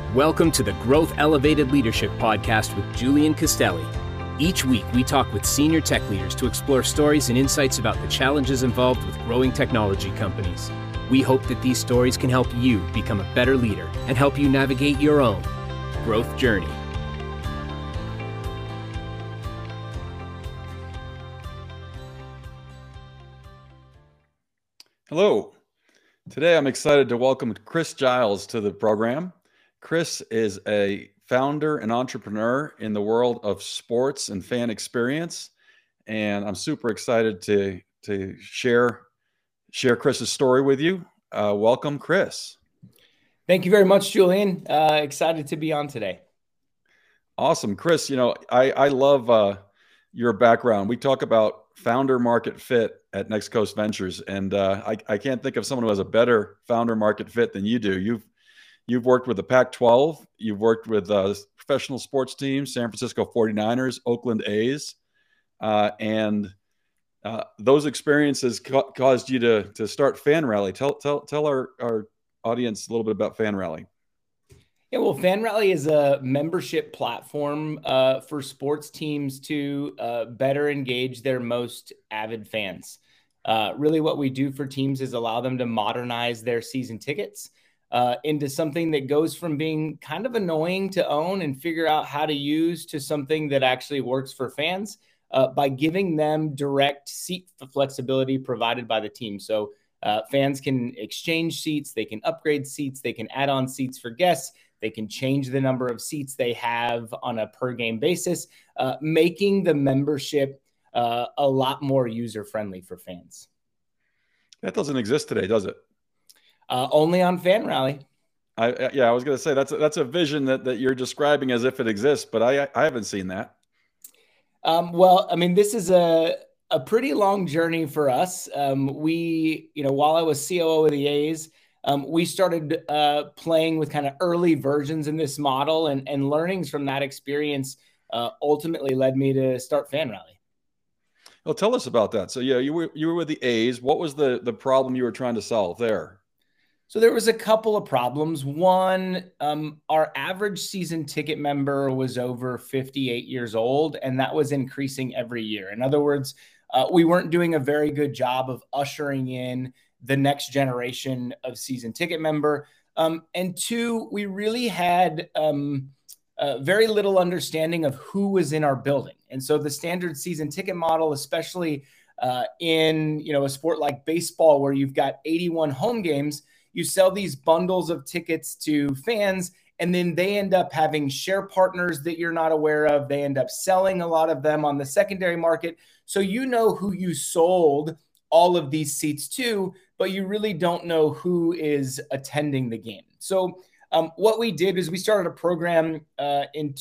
Welcome to the Growth Elevated Leadership Podcast with Julian Castelli. Each week, we talk with senior tech leaders to explore stories and insights about the challenges involved with growing technology companies. We hope that these stories can help you become a better leader and help you navigate your own growth journey. Hello. Today, I'm excited to welcome Chris Giles to the program. Chris is a founder and entrepreneur in the world of sports and fan experience, and I'm super excited to share Chris's story with you. Welcome, Chris. Thank you very much, Julian. Excited to be on today. Awesome, Chris. You know, I love your background. We talk about founder market fit at Next Coast Ventures, and I can't think of someone who has a better founder market fit than you do. You've worked with the Pac-12, you've worked with professional sports teams, San Francisco 49ers, Oakland A's, and those experiences caused you to start Fan Rally. Tell our audience a little bit about Fan Rally. Yeah, well, Fan Rally is a membership platform for sports teams to better engage their most avid fans. Really what we do for teams is allow them to modernize their season tickets into something that goes from being kind of annoying to own and figure out how to use to something that actually works for fans by giving them direct seat flexibility provided by the team. So fans can exchange seats, they can upgrade seats, they can add on seats for guests, they can change the number of seats they have on a per game basis, making the membership a lot more user-friendly for fans. That doesn't exist today, does it? Only on Fan Rally. I was going to say that's a vision that you're describing as if it exists, but I haven't seen that. Well, I mean, this is a pretty long journey for us. While I was COO of the A's, we started playing with kind of early versions in this model, and learnings from that experience ultimately led me to start Fan Rally. Well, tell us about that. So yeah, you were with the A's. What was the problem you were trying to solve there? So there was a couple of problems. One, our average season ticket member was over 58 years old, and that was increasing every year. In other words, we weren't doing a very good job of ushering in the next generation of season ticket member. And two, we really had very little understanding of who was in our building. And so the standard season ticket model, especially in a sport like baseball where you've got 81 home games, you sell these bundles of tickets to fans, and then they end up having share partners that you're not aware of. They end up selling a lot of them on the secondary market. So you know who you sold all of these seats to, but you really don't know who is attending the game. So what we did is we started a program in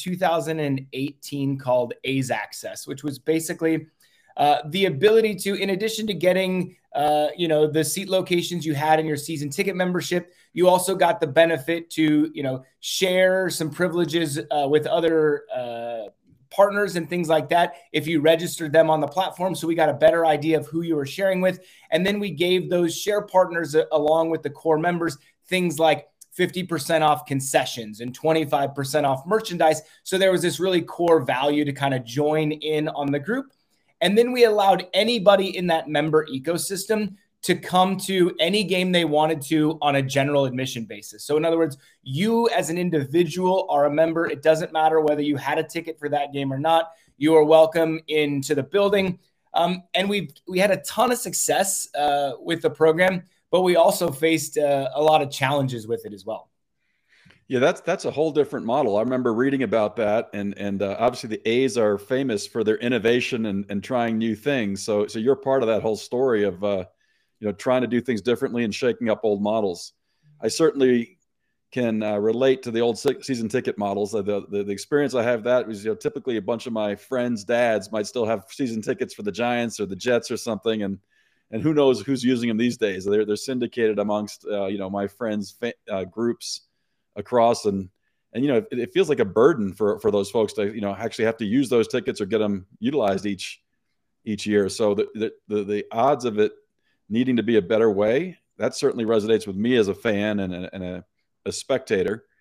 2018 called A's Access, which was basically the ability to, in addition to getting the seat locations you had in your season ticket membership, you also got the benefit to share some privileges with other partners and things like that if you registered them on the platform. So we got a better idea of who you were sharing with, and then we gave those share partners along with the core members things like 50% off concessions and 25% off merchandise. So there was this really core value to kind of join in on the group. And then we allowed anybody in that member ecosystem to come to any game they wanted to on a general admission basis. So in other words, you as an individual are a member. It doesn't matter whether you had a ticket for that game or not. You are welcome into the building. And we had a ton of success with the program, but we also faced a lot of challenges with it as well. Yeah, that's a whole different model. I remember reading about that, and obviously the A's are famous for their innovation and trying new things. So you're part of that whole story of trying to do things differently and shaking up old models. I certainly can relate to the old season ticket models. The experience I have that was typically a bunch of my friends' dads might still have season tickets for the Giants or the Jets or something, and who knows who's using them these days. They're syndicated amongst my friends' groups across, and it feels like a burden for those folks to actually have to use those tickets or get them utilized each year. So the odds of it needing to be a better way, that certainly resonates with me as a fan and a spectator.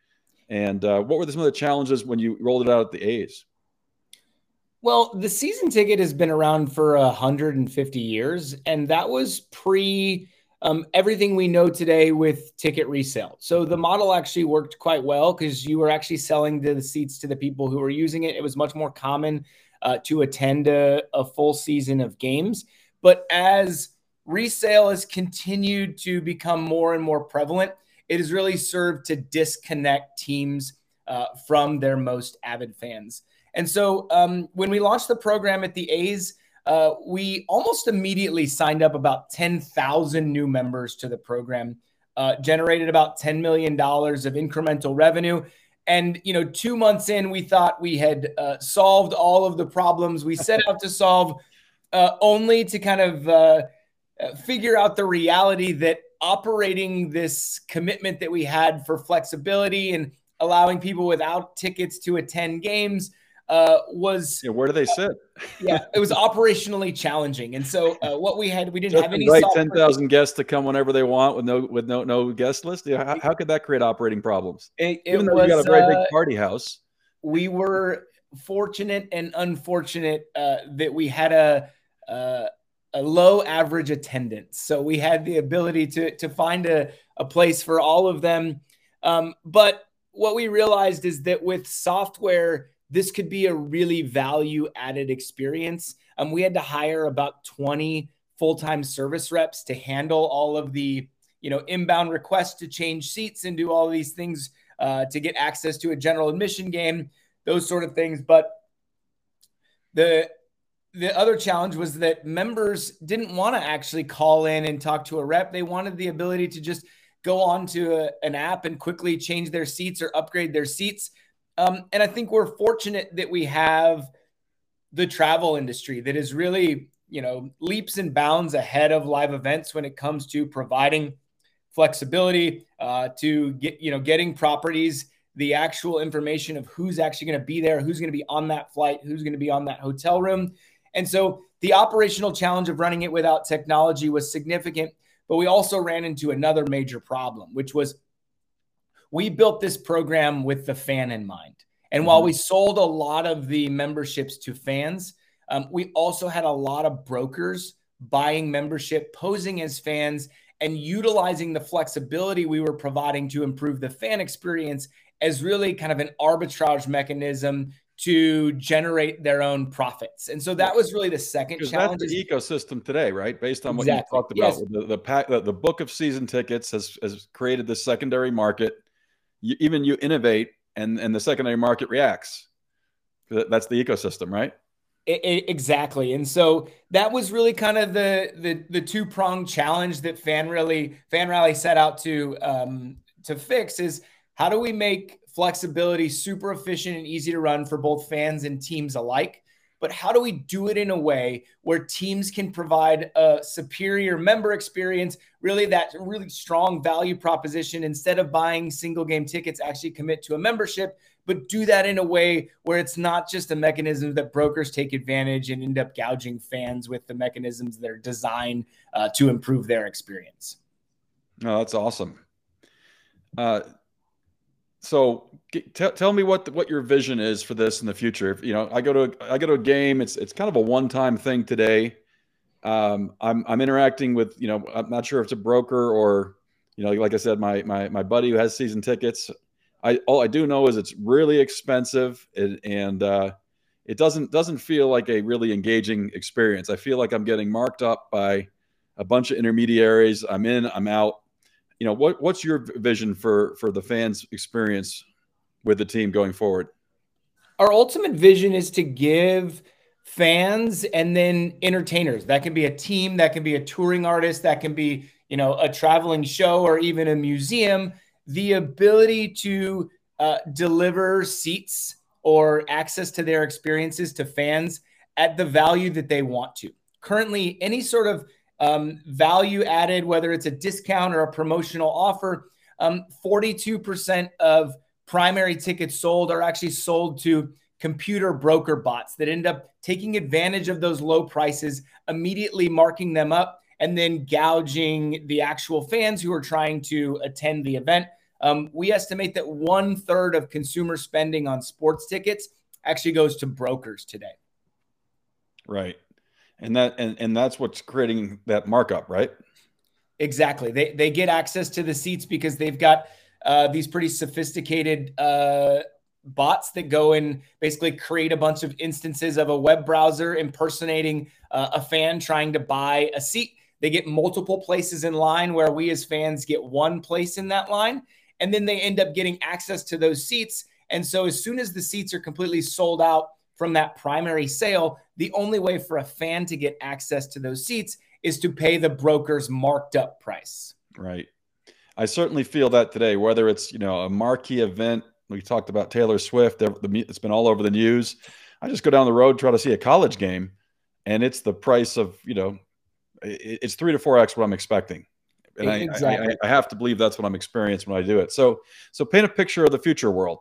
And what were some of the challenges when you rolled it out at the A's? Well, the season ticket has been around for 150 years, and that was pre everything we know today with ticket resale. So the model actually worked quite well because you were actually selling the seats to the people who were using it. It was much more common to attend a full season of games. But as resale has continued to become more and more prevalent, it has really served to disconnect teams from their most avid fans. And so when we launched the program at the A's, we almost immediately signed up about 10,000 new members to the program, generated about $10 million of incremental revenue. And, 2 months in, we thought we had solved all of the problems we set out to solve, only to kind of figure out the reality that operating this commitment that we had for flexibility and allowing people without tickets to attend games was where do they sit? It was operationally challenging. And so what we didn't have any right 10,000 guests to come whenever they want with no guest list. How could that create operating problems? Even though you got a very big party house. We were fortunate and unfortunate that we had a low average attendance. So we had the ability to find a place for all of them. But what we realized is that with software, this could be a really value-added experience. We had to hire about 20 full-time service reps to handle all of the, inbound requests to change seats and do all of these things to get access to a general admission game, those sort of things. But the other challenge was that members didn't want to actually call in and talk to a rep. They wanted the ability to just go on to an app and quickly change their seats or upgrade their seats. And I think we're fortunate that we have the travel industry that is really, leaps and bounds ahead of live events when it comes to providing flexibility to getting properties, the actual information of who's actually going to be there, who's going to be on that flight, who's going to be on that hotel room. And so the operational challenge of running it without technology was significant, but we also ran into another major problem, which was we built this program with the fan in mind. And while we sold a lot of the memberships to fans, we also had a lot of brokers buying membership, posing as fans, and utilizing the flexibility we were providing to improve the fan experience as really kind of an arbitrage mechanism to generate their own profits. And so that was really the second challenge. That's the ecosystem today, right? Based on what you talked about. Yes. The book of season tickets has created this secondary market. You innovate and the secondary market reacts. That's the ecosystem, right? Exactly. And so that was really kind of the two-pronged challenge that Fan Rally set out to fix is how do we make flexibility super efficient and easy to run for both fans and teams alike? But how do we do it in a way where teams can provide a superior member experience, really that really strong value proposition, instead of buying single game tickets, actually commit to a membership, but do that in a way where it's not just a mechanism that brokers take advantage and end up gouging fans with the mechanisms that are designed to improve their experience. Oh, that's awesome. So tell me what your vision is for this in the future. If, I go to a game, it's kind of a one-time thing today. I'm interacting with, I'm not sure if it's a broker or, like I said, my buddy who has season tickets. All I do know is it's really expensive and it doesn't feel like a really engaging experience. I feel like I'm getting marked up by a bunch of intermediaries. I'm in, I'm out. What's your vision for the fans' experience with the team going forward? Our ultimate vision is to give fans and then entertainers, that can be a team, that can be a touring artist, that can be, a traveling show or even a museum, the ability to deliver seats or access to their experiences to fans at the value that they want to. Currently, any sort of value added, whether it's a discount or a promotional offer, 42% of primary tickets sold are actually sold to computer broker bots that end up taking advantage of those low prices, immediately marking them up, and then gouging the actual fans who are trying to attend the event. We estimate that 1/3 of consumer spending on sports tickets actually goes to brokers today. Right. And that's what's creating that markup, right? Exactly. They get access to the seats because they've got these pretty sophisticated bots that go and basically create a bunch of instances of a web browser impersonating a fan trying to buy a seat. They get multiple places in line where we as fans get one place in that line, and then they end up getting access to those seats. And so as soon as the seats are completely sold out from that primary sale, the only way for a fan to get access to those seats is to pay the broker's marked up price. Right. I certainly feel that today, whether it's, a marquee event. We talked about Taylor Swift. It's been all over the news. I just go down the road, try to see a college game, and it's the price of, it's 3 to 4x what I'm expecting. And exactly. I have to believe that's what I'm experiencing when I do it. So paint a picture of the future world.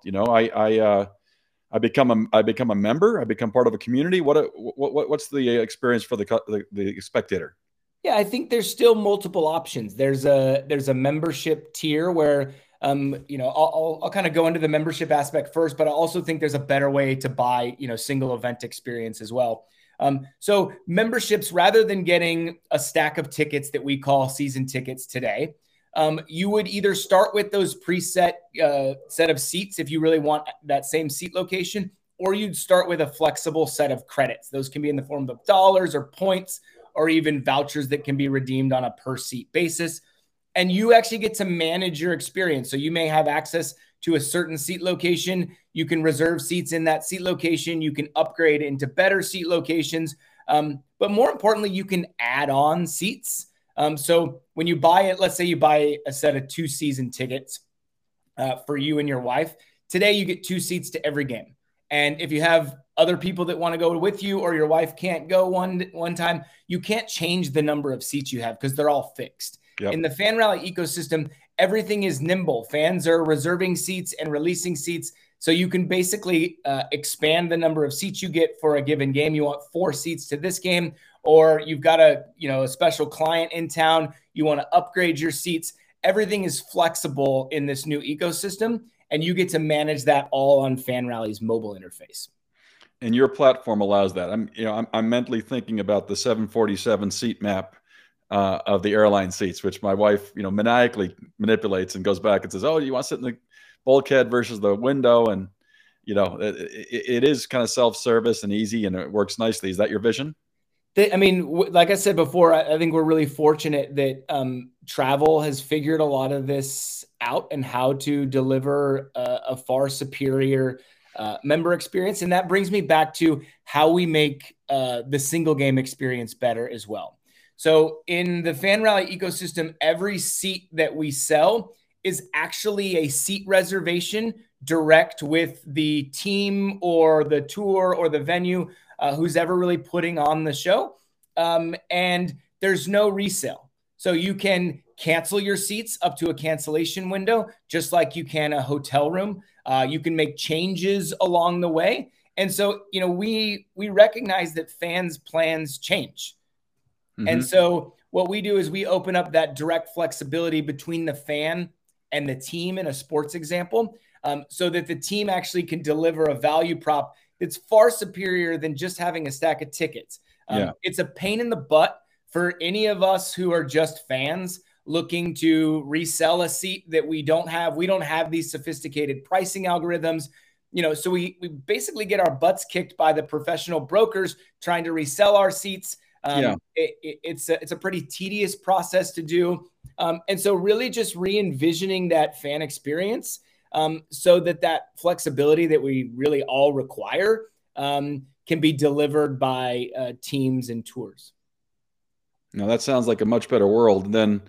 I become a member. I become part of a community. What's the experience for the spectator? Yeah, I think there's still multiple options. There's a membership tier where, I'll kind of go into the membership aspect first, but I also think there's a better way to buy, single event experience as well. So memberships, rather than getting a stack of tickets that we call season tickets today, you would either start with those preset set of seats if you really want that same seat location, or you'd start with a flexible set of credits. Those can be in the form of dollars or points, or even vouchers that can be redeemed on a per seat basis. And you actually get to manage your experience. So you may have access to a certain seat location. You can reserve seats in that seat location. You can upgrade into better seat locations. But more importantly, you can add on seats. So when you buy it, let's say you buy a set of 2 season tickets for you and your wife. Today, you get 2 seats to every game. And if you have other people that want to go with you, or your wife can't go one time, you can't change the number of seats you have because they're all fixed. Yep. In the FanRally ecosystem, everything is nimble. Fans are reserving seats and releasing seats. So you can basically expand the number of seats you get for a given game. You want 4 seats to this game, or you've got a special client in town. You want to upgrade your seats. Everything is flexible in this new ecosystem, and you get to manage that all on FanRally's mobile interface. And your platform allows that. I'm mentally thinking about the 747 seat map of the airline seats, which my wife, maniacally manipulates and goes back and says, "Oh, you want to sit in the bulkhead versus the window?" And it is kind of self-service and easy, and it works nicely. Is that your vision? Like I said before, I think we're really fortunate that travel has figured a lot of this out and how to deliver a far superior member experience. And that brings me back to how we make the single game experience better as well. So in the FanRally ecosystem, every seat that we sell is actually a seat reservation direct with the team or the tour or the venue who's ever really putting on the show. And there's no resale. So you can cancel your seats up to a cancellation window, just like you can a hotel room. You can make changes along the way. And so, we recognize that fans' plans change. Mm-hmm. And so what we do is we open up that direct flexibility between the fan and the team in a sports example, so that the team actually can deliver a value prop that's far superior than just having a stack of tickets. It's a pain in the butt for any of us who are just fans looking to resell a seat that we don't have. We don't have these sophisticated pricing algorithms. So we basically get our butts kicked by the professional brokers trying to resell our seats. It's a pretty tedious process to do. And so really just re-envisioning that fan experience so that flexibility that we really all require can be delivered by teams and tours. Now that sounds like a much better world. And then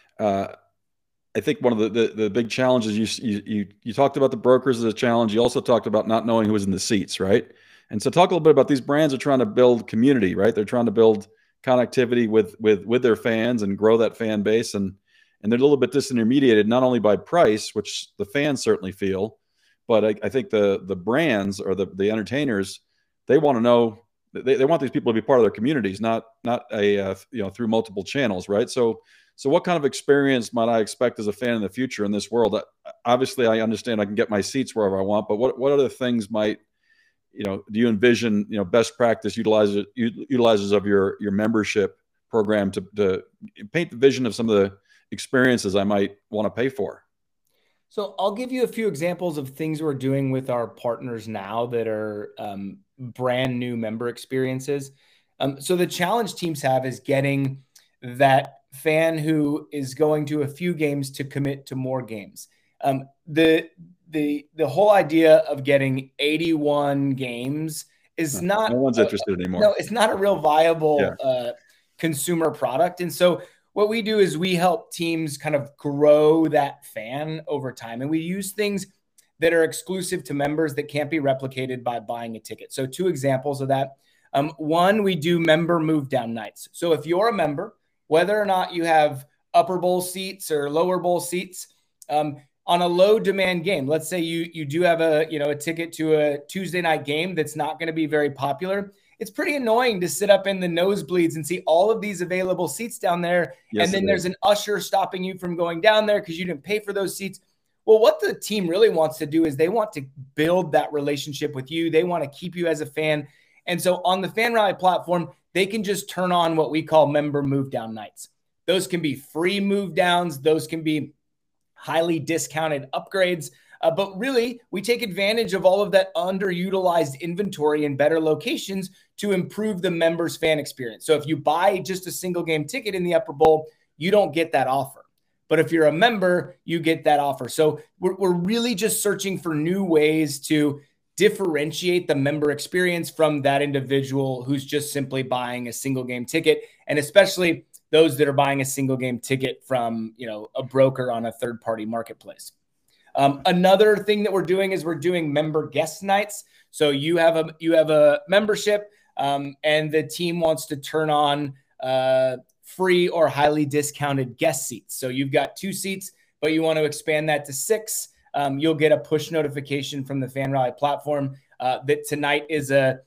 I think one of the big challenges, you talked about the brokers as a challenge. You also talked about not knowing who was in the seats, right? And so talk a little bit about these brands are trying to build community, right? They're trying to build connectivity with their fans and grow that fan base. And they're a little bit disintermediated, not only by price, which the fans certainly feel, but I think the brands or the entertainers, they want to know they want these people to be part of their communities, not a through multiple channels, right? So what kind of experience might I expect as a fan in the future in this world? Obviously, I understand I can get my seats wherever I want, but what other things might, do you envision, best practice utilizers of your membership program to paint the vision of some of the experiences I might want to pay for? So I'll give you a few examples of things we're doing with our partners now that are brand new member experiences. So the challenge teams have is getting that fan who is going to a few games to commit to more games. The whole idea of getting 81 games is not, no one's interested anymore. No, it's not a real viable consumer product. And so what we do is we help teams kind of grow that fan over time. And we use things that are exclusive to members that can't be replicated by buying a ticket. So 2 examples of that. One, we do member move down nights. So if you're a member, whether or not you have upper bowl seats or lower bowl seats, on a low demand game, let's say you do have a ticket to a Tuesday night game that's not going to be very popular. It's pretty annoying to sit up in the nosebleeds and see all of these available seats down there. Yes, and then there's an usher stopping you from going down there because you didn't pay for those seats. Well, what the team really wants to do is they want to build that relationship with you. They want to keep you as a fan. And so on the FanRally platform, they can just turn on what we call member move down nights. Those can be free move downs. Those can be highly discounted upgrades. But really, we take advantage of all of that underutilized inventory in better locations to improve the members' fan experience. So if you buy just a single game ticket in the upper bowl, you don't get that offer. But if you're a member, you get that offer. So we're really just searching for new ways to differentiate the member experience from that individual who's just simply buying a single game ticket, and especially those that are buying a single game ticket from a broker on a third-party marketplace. Another thing that we're doing is we're doing member guest nights. So you have a membership, and the team wants to turn on free or highly discounted guest seats. So you've got 2 seats, but you want to expand that to 6. You'll get a push notification from the FanRally platform that tonight is a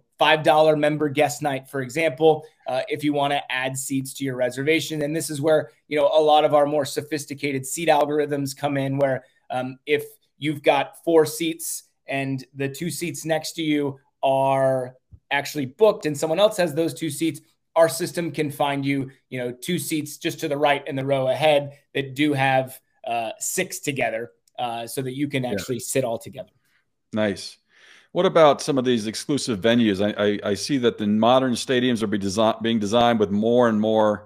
$5 member guest night, for example, if you want to add seats to your reservation. And this is where a lot of our more sophisticated seat algorithms come in, where if you've got 4 seats and the 2 seats next to you are actually booked and someone else has those 2 seats, our system can find you 2 seats just to the right in the row ahead that do have 6 together, so that you can actually sit all together. Nice. What about some of these exclusive venues? I see that the modern stadiums are being designed with more and more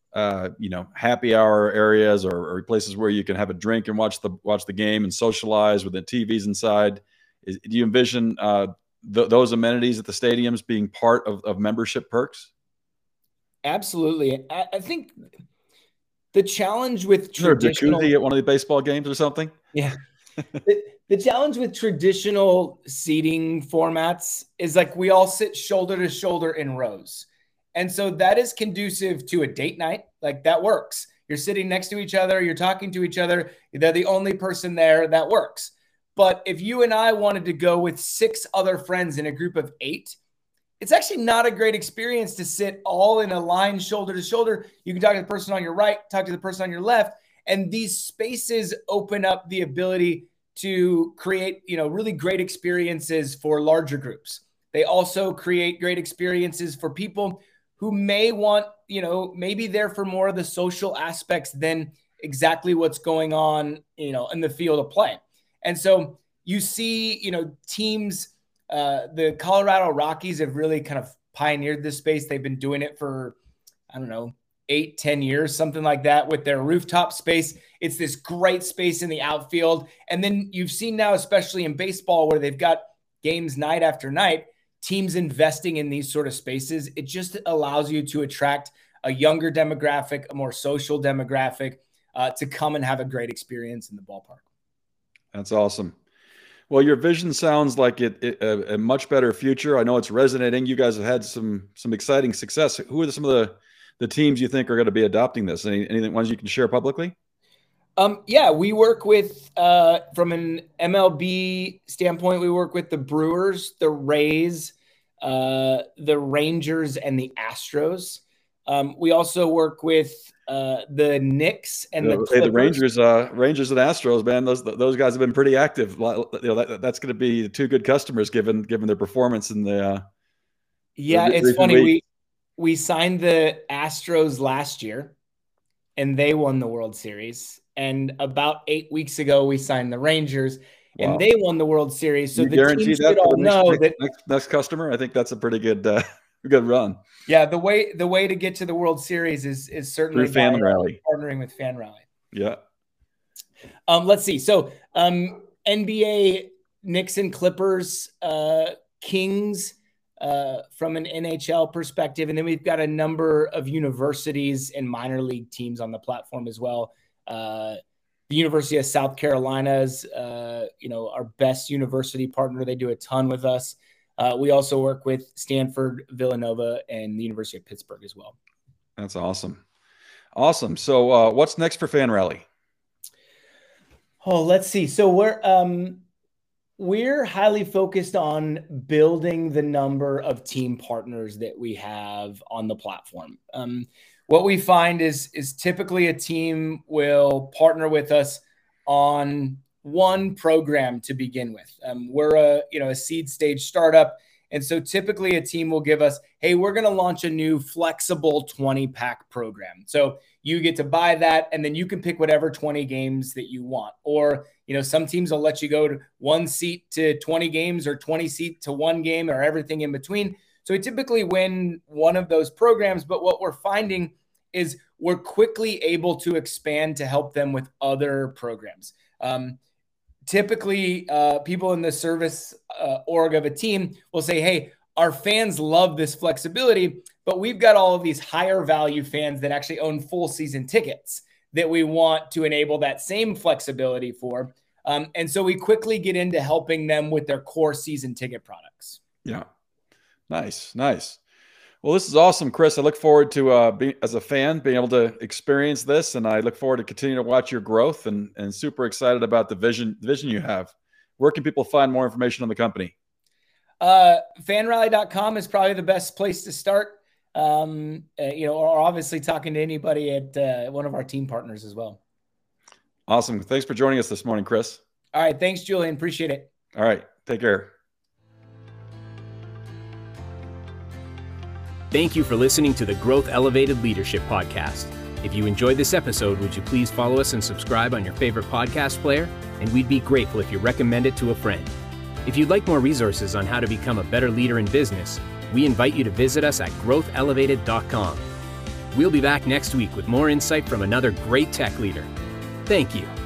happy hour areas or places where you can have a drink and watch the game and socialize with the TVs inside. Do you envision those amenities at the stadiums being part of membership perks? Absolutely. I think the challenge with traditional jacuzzi at one of the baseball games or something. Yeah. The challenge with traditional seating formats is like we all sit shoulder to shoulder in rows. And so that is conducive to a date night. Like that works. You're sitting next to each other. You're talking to each other. They're the only person there. That works. But if you and I wanted to go with 6 other friends in a group of 8, it's actually not a great experience to sit all in a line shoulder to shoulder. You can talk to the person on your right, talk to the person on your left. And these spaces open up the ability to create, really great experiences for larger groups. They also create great experiences for people who may want, maybe there for more of the social aspects than exactly what's going on, in the field of play. And so you see, teams, the Colorado Rockies have really kind of pioneered this space. They've been doing it for, 8-10 years, something like that, with their rooftop space. It's this great space in the outfield. And then you've seen now, especially in baseball, where they've got games night after night, teams investing in these sort of spaces. It just allows you to attract a younger demographic, a more social demographic, to come and have a great experience in the ballpark. That's awesome. Well, your vision sounds like a much better future. I know it's resonating. You guys have had some exciting success. Who are some of the teams you think are going to be adopting this? Anything ones you can share publicly? Yeah, we work with, from an MLB standpoint, we work with the Brewers, the Rays, the Rangers and the Astros. We also work with the Knicks and the Clippers. The Rangers and Astros, man. Those guys have been pretty active. That's going to be two good customers given their performance in the. It's funny. We signed the Astros last year, and they won the World Series. And about 8 weeks ago, we signed the Rangers, and they won the World Series. So the teams should all know that next customer. I think that's a pretty good good run. Yeah, the way to get to the World Series is certainly through FanRally, partnering with FanRally. Yeah. Let's see. So NBA, Knicks and Clippers, Kings. From an NHL perspective. And then we've got a number of universities and minor league teams on the platform as well. The University of South Carolina is, our best university partner. They do a ton with us. We also work with Stanford, Villanova, and the University of Pittsburgh as well. That's awesome. Awesome. So what's next for FanRally? Oh, let's see. So we're highly focused on building the number of team partners that we have on the platform. What we find is typically a team will partner with us on one program to begin with. We're a seed stage startup. And so typically a team will give us, hey, we're going to launch a new flexible 20-pack program. So you get to buy that, and then you can pick whatever 20 games that you want. Or, some teams will let you go to 1 seat to 20 games or 20 seat to 1 game or everything in between. So we typically win one of those programs. But what we're finding is we're quickly able to expand to help them with other programs. Typically, people in the service org of a team will say, hey, our fans love this flexibility, but we've got all of these higher value fans that actually own full season tickets that we want to enable that same flexibility for. And so we quickly get into helping them with their core season ticket products. Yeah. Nice. Well, this is awesome, Chris. I look forward to as a fan being able to experience this, and I look forward to continuing to watch your growth and super excited about the vision you have. Where can people find more information on the company? FanRally.com is probably the best place to start. Or obviously talking to anybody at one of our team partners as well. Awesome. Thanks for joining us this morning, Chris. All right. Thanks, Julian. Appreciate it. All right. Take care. Thank you for listening to the Growth Elevated Leadership Podcast. If you enjoyed this episode, would you please follow us and subscribe on your favorite podcast player? And we'd be grateful if you recommend it to a friend. If you'd like more resources on how to become a better leader in business, we invite you to visit us at growthelevated.com. We'll be back next week with more insight from another great tech leader. Thank you.